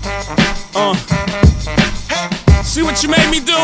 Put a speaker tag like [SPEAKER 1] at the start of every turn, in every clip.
[SPEAKER 1] See what you made me do?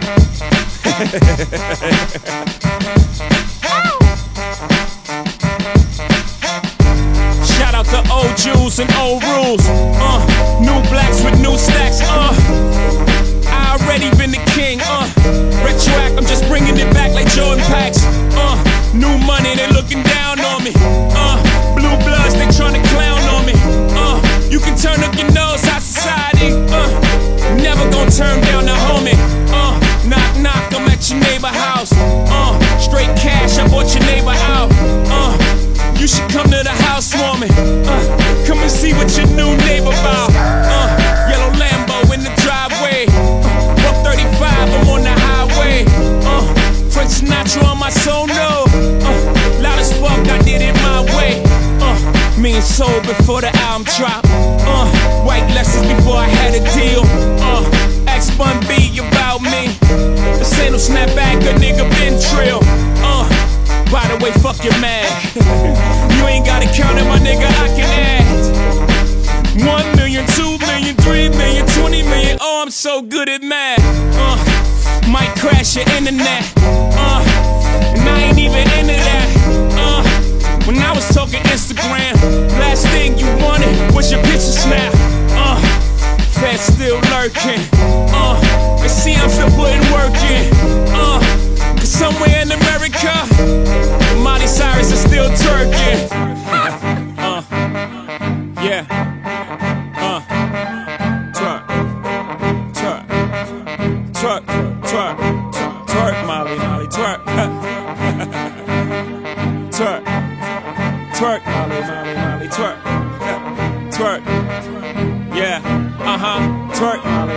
[SPEAKER 1] Shout out to old Jews and old rules. New blacks with new stacks. I already been the king. Retroact, I'm just bringing it back like Jordan packs. New money, they looking down on me. Blue bloods, they tryna clown on me. You can turn up your nose, high society. Never gon' turn down the homie. Knock, knock, I'm at your neighbor house. Straight cash, I bought your neighbor out. You should come to the house warming. Come and see what your new neighbor about. Yellow Lambo in the driveway. 135, I'm on the highway. Frank Sinatra on my sono. Loud as fuck, I did it my way. Me and Soul before the album drop. White Lexus before I had a deal. X-Bun B about me. This ain't no snapback, a nigga been trill. By the way, fuck your man. You ain't gotta count it, my nigga, I can add 1 million, 2 million, 3 million, 20 million. Oh, I'm so good at math. Might crash your internet. And I ain't even into that. When I was talking Instagram, last thing you wanted was your picture snap. Fed still lurking. They see I'm still putting work in. Cause somewhere in America, Miley Cyrus is still twerking. Yeah. Twerk. Twerk. Twerk. Twerk. Twerk, Molly, twerk. Twerk. Twerk, Molly, twerk. Twerk. Yeah. Twerk, Molly.